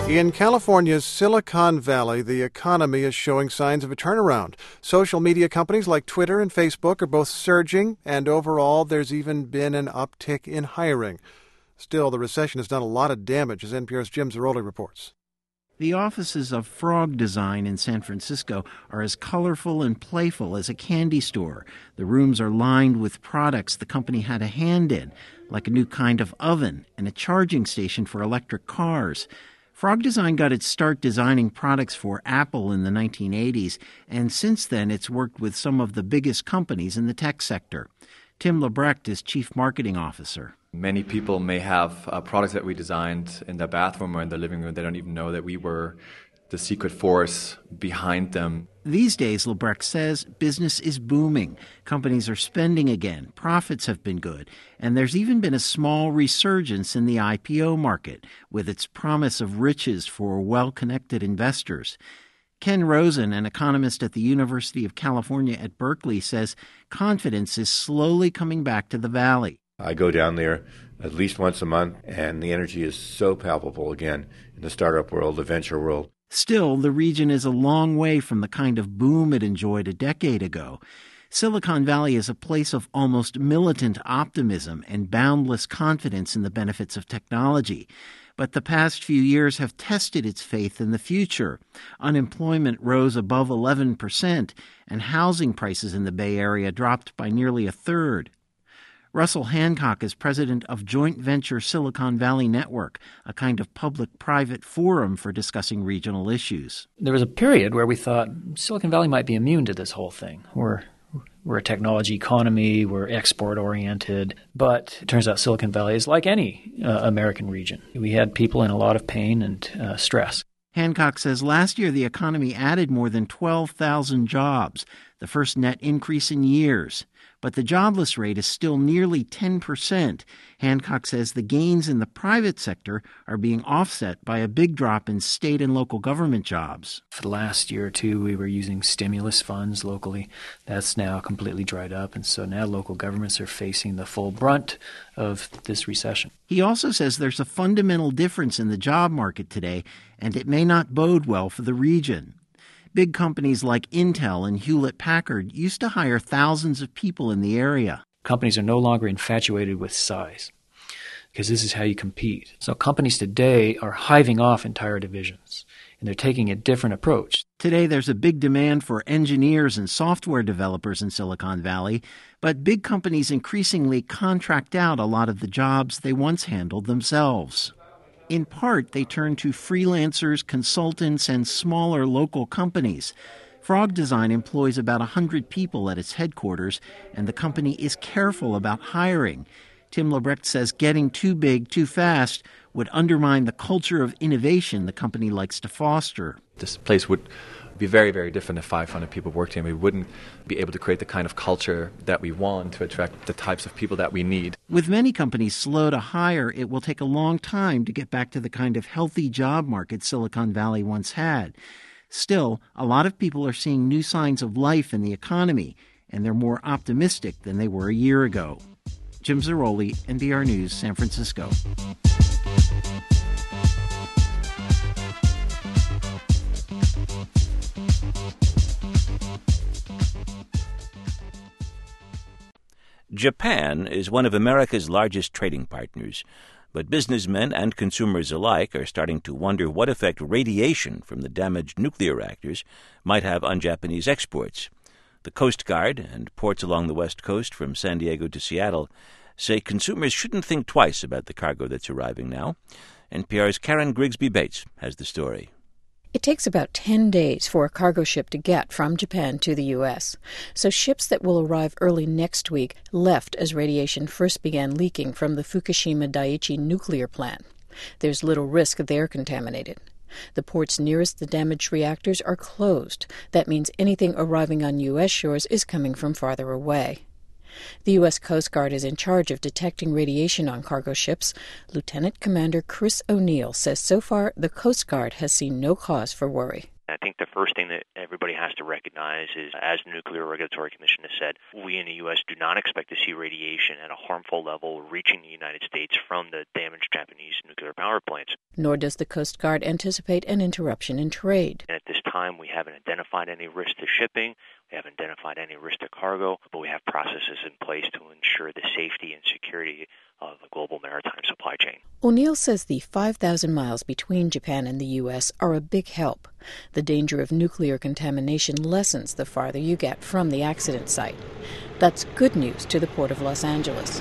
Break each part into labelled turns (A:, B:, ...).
A: In California's Silicon Valley, the economy is showing signs of a turnaround. Social media companies like Twitter and Facebook are both surging, and overall there's even been an uptick in hiring. Still, the recession has done a lot of damage, as NPR's Jim Zarroli reports.
B: The offices of Frog Design in San Francisco are as colorful and playful as a candy store. The rooms are lined with products the company had a hand in, like a new kind of oven and a charging station for electric cars. Frog Design got its start designing products for Apple in the 1980s, and since then it's worked with some of the biggest companies in the tech sector. Tim Lebrecht is Chief Marketing Officer.
C: Many people may have products that we designed in their bathroom or in their living room. They don't even know that we were the secret force behind them.
B: These days, Lebrecht says, business is booming. Companies are spending again. Profits have been good. And there's even been a small resurgence in the IPO market, with its promise of riches for well-connected investors. Ken Rosen, an economist at the University of California at Berkeley, says confidence is slowly coming back to the Valley.
D: I go down there at least once a month, and the energy is so palpable again in the startup world, the venture world.
B: Still, the region is a long way from the kind of boom it enjoyed a decade ago. Silicon Valley is a place of almost militant optimism and boundless confidence in the benefits of technology. But the past few years have tested its faith in the future. Unemployment rose above 11%, and housing prices in the Bay Area dropped by nearly a third. Russell Hancock is president of Joint Venture Silicon Valley Network, a kind of public-private forum for discussing regional issues.
E: There was a period where we thought Silicon Valley might be immune to this whole thing. We're a technology economy, we're export-oriented, but it turns out Silicon Valley is like any American region. We had people in a lot of pain and stress.
B: Hancock says last year the economy added more than 12,000 jobs, the first net increase in years. But the jobless rate is still nearly 10%. Hancock says the gains in the private sector are being offset by a big drop in state and local government jobs.
E: For the last year or two, we were using stimulus funds locally. That's now completely dried up, and so now local governments are facing the full brunt of this recession.
B: He also says there's a fundamental difference in the job market today, and it may not bode well for the region. Big companies like Intel and Hewlett-Packard used to hire thousands of people in the area.
E: Companies are no longer infatuated with size because this is how you compete. So companies today are hiving off entire divisions, and they're taking a different approach.
B: Today there's a big demand for engineers and software developers in Silicon Valley, but big companies increasingly contract out a lot of the jobs they once handled themselves. In part, they turn to freelancers, consultants, and smaller local companies. Frog Design employs about 100 people at its headquarters, and the company is careful about hiring. Tim Lebrecht says getting too big too fast would undermine the culture of innovation the company likes to foster.
C: This place would be very, very different if 500 people worked here. We wouldn't be able to create the kind of culture that we want to attract the types of people that we need.
B: With many companies slow to hire, it will take a long time to get back to the kind of healthy job market Silicon Valley once had. Still, a lot of people are seeing new signs of life in the economy, and they're more optimistic than they were a year ago. Jim Zarroli, NPR News, San Francisco.
F: Japan is one of America's largest trading partners, but businessmen and consumers alike are starting to wonder what effect radiation from the damaged nuclear reactors might have on Japanese exports. The Coast Guard and ports along the West Coast from San Diego to Seattle say consumers shouldn't think twice about the cargo that's arriving now. NPR's Karen Grigsby Bates has the story.
G: It takes about 10 days for a cargo ship to get from Japan to the U.S., so ships that will arrive early next week left as radiation first began leaking from the Fukushima Daiichi nuclear plant. There's little risk they're contaminated. The ports nearest the damaged reactors are closed. That means anything arriving on U.S. shores is coming from farther away. The U.S. Coast Guard is in charge of detecting radiation on cargo ships. Lieutenant Commander Chris O'Neill says so far the Coast Guard has seen no cause for worry.
H: I think the first thing that everybody has to recognize is, as the Nuclear Regulatory Commission has said, we in the U.S. do not expect to see radiation at a harmful level reaching the United States from the damaged Japanese nuclear power plants.
G: Nor does the Coast Guard anticipate an interruption in trade.
H: And at this time, we haven't identified any risk to shipping, we haven't identified any risk to cargo, but we have processes in place to ensure the safety and security of the global maritime supply chain.
G: O'Neill says the 5,000 miles between Japan and the U.S. are a big help. The danger of nuclear contamination lessens the farther you get from the accident site. That's good news to the Port of Los Angeles.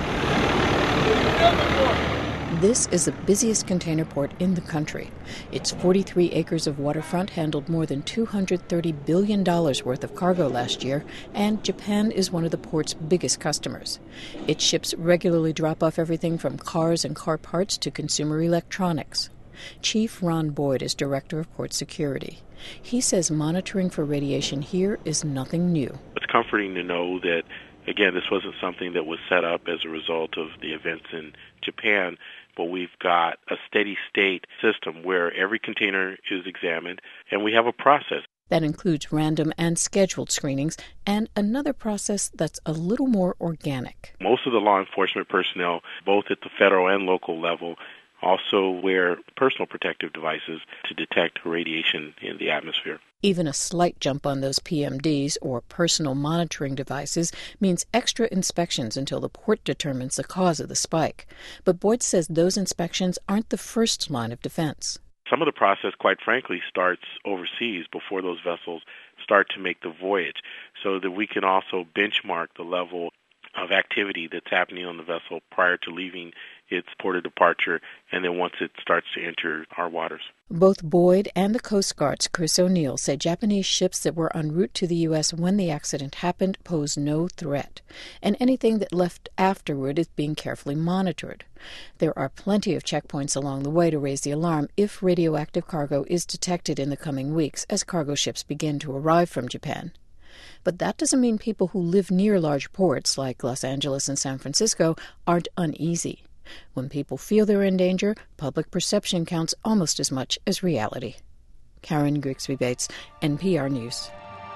G: This is the busiest container port in the country. Its 43 acres of waterfront handled more than $230 billion worth of cargo last year, and Japan is one of the port's biggest customers. Its ships regularly drop off everything from cars and car parts to consumer electronics. Chief Ron Boyd is director of port security. He says monitoring for radiation here is nothing new.
I: It's comforting to know that, again, this wasn't something that was set up as a result of the events in Japan, but we've got a steady state system where every container is examined, and we have a process.
G: That includes random and scheduled screenings, and another process that's a little more organic.
I: Most of the law enforcement personnel, both at the federal and local level, also wear personal protective devices to detect radiation in the atmosphere.
G: Even a slight jump on those PMDs, or personal monitoring devices, means extra inspections until the port determines the cause of the spike. But Boyd says those inspections aren't the first line of defense.
I: Some of the process, quite frankly, starts overseas before those vessels start to make the voyage, so that we can also benchmark the level of activity that's happening on the vessel prior to leaving its port of departure, and then once it starts to enter our waters.
G: Both Boyd and the Coast Guard's Chris O'Neill say Japanese ships that were en route to the U.S. when the accident happened pose no threat, and anything that left afterward is being carefully monitored. There are plenty of checkpoints along the way to raise the alarm if radioactive cargo is detected in the coming weeks as cargo ships begin to arrive from Japan. But that doesn't mean people who live near large ports like Los Angeles and San Francisco aren't uneasy. When people feel they're in danger, public perception counts almost as much as reality. Karen Grigsby Bates, NPR News.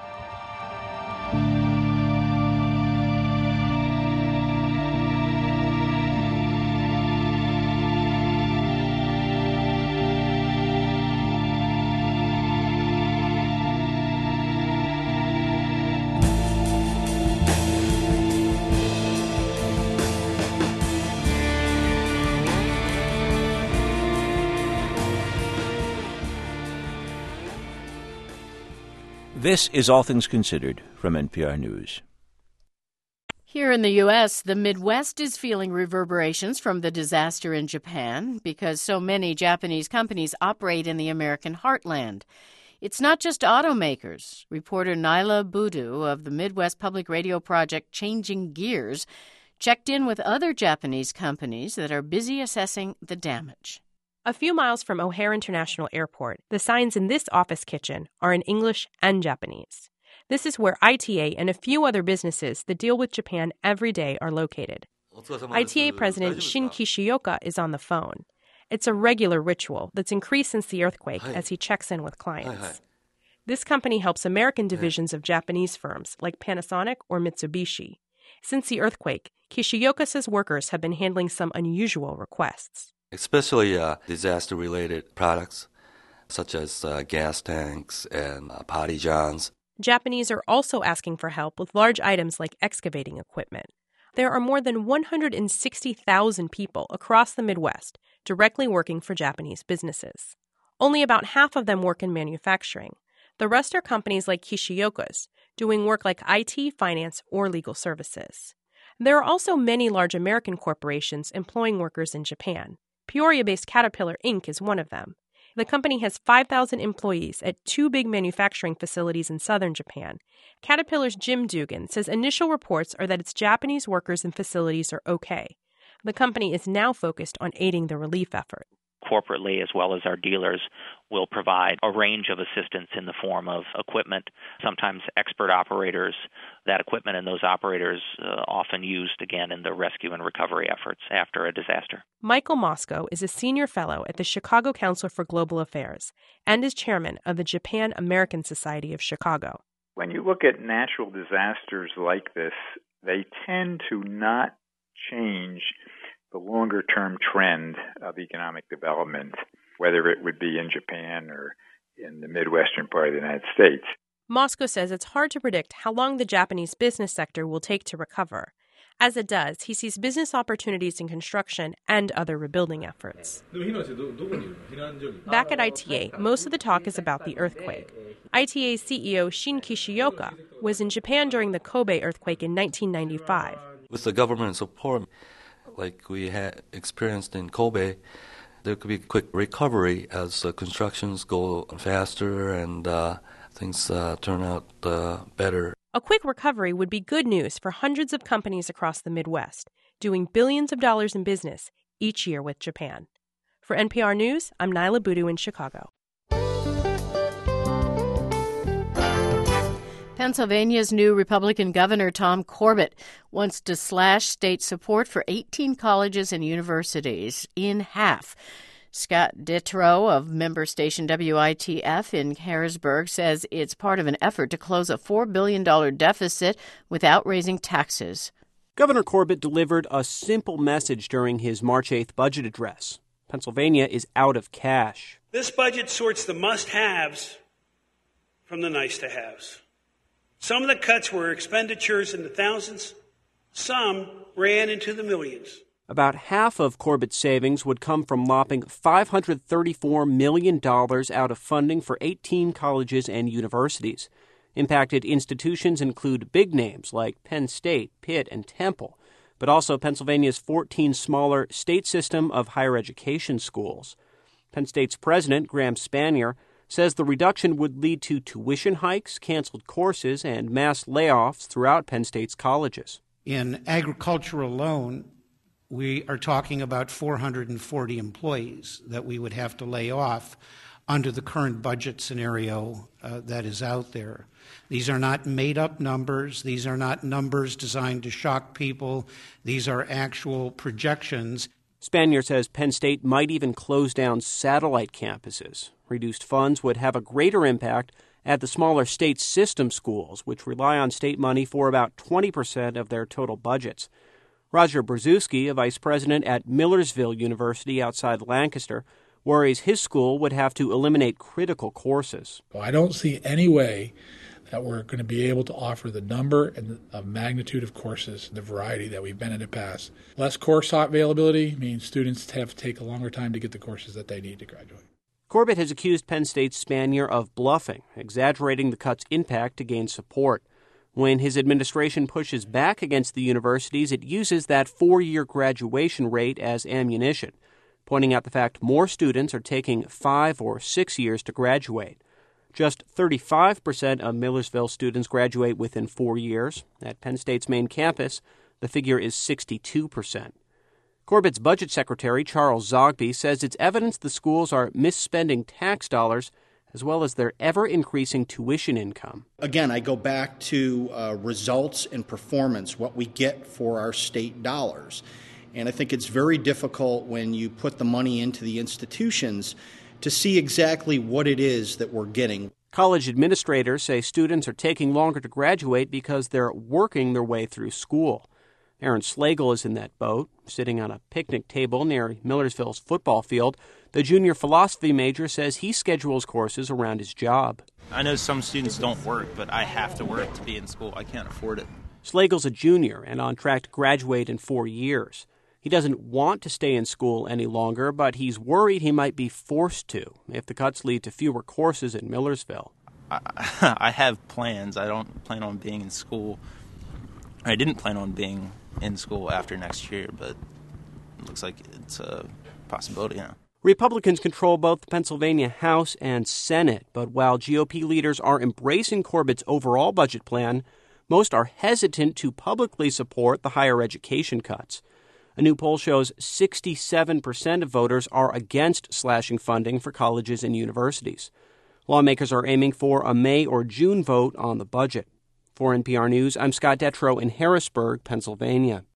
F: This is All Things Considered from NPR News.
J: Here in the U.S., the Midwest is feeling reverberations from the disaster in Japan because so many Japanese companies operate in the American heartland. It's not just automakers. Reporter Naila Budu of the Midwest Public Radio project Changing Gears checked in with other Japanese companies that are busy assessing the damage.
K: A few miles from O'Hare International Airport, the signs in this office kitchen are in English and Japanese. This is where ITA and a few other businesses that deal with Japan every day are located. ITA President Shin Kishioka is on the phone. It's a regular ritual that's increased since the earthquake as he checks in with clients. This company helps American divisions of Japanese firms like Panasonic or Mitsubishi. Since the earthquake, Kishioka says workers have been handling some unusual requests.
L: Especially disaster-related products, such as gas tanks and potty johns.
K: Japanese are also asking for help with large items like excavating equipment. There are more than 160,000 people across the Midwest directly working for Japanese businesses. Only about half of them work in manufacturing. The rest are companies like Kishioka's, doing work like IT, finance, or legal services. There are also many large American corporations employing workers in Japan. Peoria-based Caterpillar Inc. is one of them. The company has 5,000 employees at two big manufacturing facilities in southern Japan. Caterpillar's Jim Dugan says initial reports are that its Japanese workers and facilities are okay. The company is now focused on aiding the relief effort.
M: corporately as well as our dealers will provide a range of assistance in the form of equipment, sometimes expert operators. That equipment and those operators often used, again, in the rescue and recovery efforts after a disaster.
K: Michael Mosco is a senior fellow at the Chicago Council for Global Affairs and is chairman of the Japan American Society of Chicago.
N: When you look at natural disasters like this, they tend to not change the longer-term trend of economic development, whether it would be in Japan or in the Midwestern part of the United States.
K: Mosco says it's hard to predict how long the Japanese business sector will take to recover. As it does, he sees business opportunities in construction and other rebuilding efforts. Back at ITA, most of the talk is about the earthquake. ITA's CEO Shin Kishioka was in Japan during the Kobe earthquake in 1995.
L: With the government support, like we had experienced in Kobe, there could be quick recovery as constructions go faster and things turn out better.
K: A quick recovery would be good news for hundreds of companies across the Midwest, doing billions of dollars in business each year with Japan. For NPR News, I'm Nyla Boodoo in Chicago.
J: Pennsylvania's new Republican Governor Tom Corbett wants to slash state support for 18 colleges and universities in half. Scott Detrow of member station WITF in Harrisburg says it's part of an effort to close a $4 billion deficit without raising taxes.
O: Governor Corbett delivered a simple message during his March 8th budget address. Pennsylvania is out of cash.
P: This budget sorts the must-haves from the nice-to-haves. Some of the cuts were expenditures in the thousands. Some ran into the millions.
O: About half of Corbett's savings would come from lopping $534 million out of funding for 18 colleges and universities. Impacted institutions include big names like Penn State, Pitt, and Temple, but also Pennsylvania's 14 smaller state system of higher education schools. Penn State's president, Graham Spanier, says the reduction would lead to tuition hikes, canceled courses, and mass layoffs throughout Penn State's colleges.
Q: In agriculture alone, we are talking about 440 employees that we would have to lay off under the current budget scenario that is out there. These are not made-up numbers. These are not numbers designed to shock people. These are actual projections.
O: Spanier says Penn State might even close down satellite campuses. Reduced funds would have a greater impact at the smaller state system schools, which rely on state money for about 20% of their total budgets. Roger Brzezinski, a vice president at Millersville University outside Lancaster, worries his school would have to eliminate critical courses.
R: Well, I don't see any way that we're going to be able to offer the number and the magnitude of courses, the variety that we've been in the past. Less course availability means students have to take a longer time to get the courses that they need to graduate.
O: Corbett has accused Penn State's Spanier of bluffing, exaggerating the cut's impact to gain support. When his administration pushes back against the universities, it uses that 4-year graduation rate as ammunition, pointing out the fact more students are taking 5 or 6 years to graduate. Just 35% of Millersville students graduate within 4 years. At Penn State's main campus, the figure is 62%. Corbett's budget secretary, Charles Zogby, says it's evidence the schools are misspending tax dollars as well as their ever-increasing tuition income.
S: Again, I go back to results and performance, what we get for our state dollars. And I think it's very difficult when you put the money into the institutions to see exactly what it is that we're getting.
O: College administrators say students are taking longer to graduate because they're working their way through school. Aaron Slagle is in that boat, sitting on a picnic table near Millersville's football field. The junior philosophy major says he schedules courses around his job.
T: I know some students don't work, but I have to work to be in school. I can't afford it.
O: Slagle's a junior and on track to graduate in 4 years. He doesn't want to stay in school any longer, but he's worried he might be forced to if the cuts lead to fewer courses in Millersville.
T: I have plans. I don't plan on being in school. I didn't plan on being in school after next year, but it looks like it's a possibility now.
O: Republicans control both the Pennsylvania House and Senate, but while GOP leaders are embracing Corbett's overall budget plan, most are hesitant to publicly support the higher education cuts. A new poll shows 67% of voters are against slashing funding for colleges and universities. Lawmakers are aiming for a May or June vote on the budget. For NPR News, I'm Scott Detrow in Harrisburg, Pennsylvania.